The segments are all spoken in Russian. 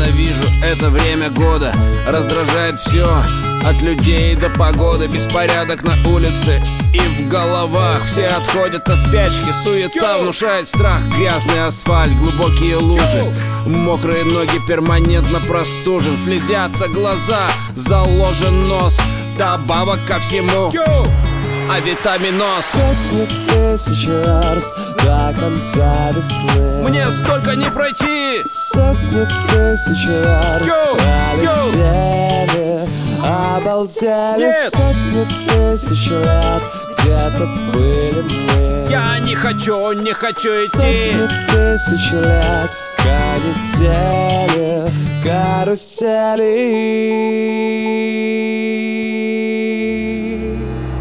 Ненавижу это время года, раздражает все, от людей до погоды. Беспорядок на улице и в головах, все отходят от спячки. Суета внушает страх, грязный асфальт, глубокие лужи, мокрые ноги, перманентно простужен. Слезятся глаза, заложен нос, добавок ко всему авитаминоз. Сотни тысяч верст до конца весны. Мне столько не пройти. Сотни тысяч верст пролетели, обалдели. Нет. Сотни тысяч лет где-то были мы. Я не хочу идти. Сотни тысяч лет канители, карусели.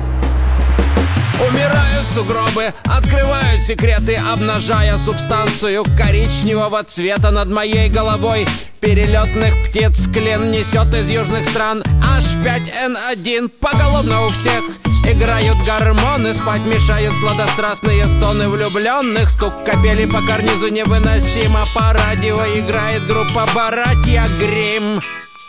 Умирают сугробы, открывают секреты, обнажая субстанцию коричневого цвета над моей головой. Перелетных птиц клин несет из южных стран. H5N1 поголовно у всех. Играют гормоны, спать мешают сладострастные стоны влюбленных. Стук капели по карнизу невыносимо. По радио играет группа «Братья Гримм».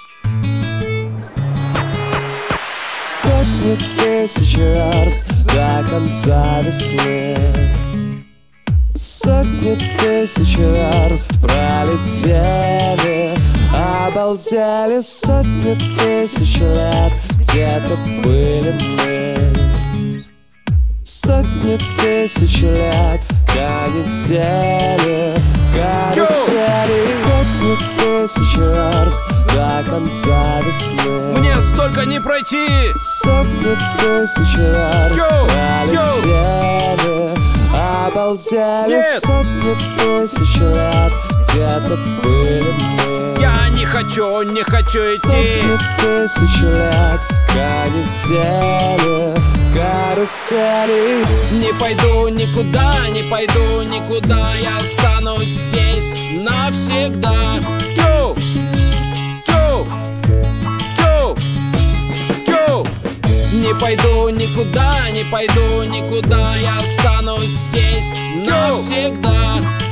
Сотни тысяч верст до конца весны. Сотни тысяч верст пролетели, обалдели. Сотни тысяч лет где-то были мы. Сотни тысяч лет канители, карусели. Сотни тысяч верст до конца весны. Мне столько не пройти. Сотни тысяч верст пролетели, обалдели. Нет. Сотни тысяч лет где-то были мы. Я не хочу идти. Сотни тысяч лет канители, карусели. Не пойду никуда, не пойду никуда, я останусь здесь навсегда. Йоу! Йоу! Йоу! Йоу! Не пойду никуда, не пойду никуда, я останусь здесь навсегда.